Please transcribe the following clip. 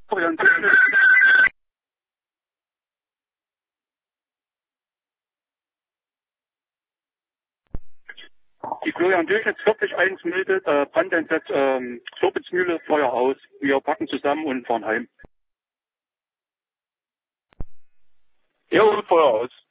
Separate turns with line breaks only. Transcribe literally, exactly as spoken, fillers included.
Florian, die Florian Durchschnitts vierzig eins meldet, äh, Brandeinsatz, ähm, Sorbitzmühle, Feuer aus. Wir packen zusammen und fahren heim.
Jo, Feuer aus.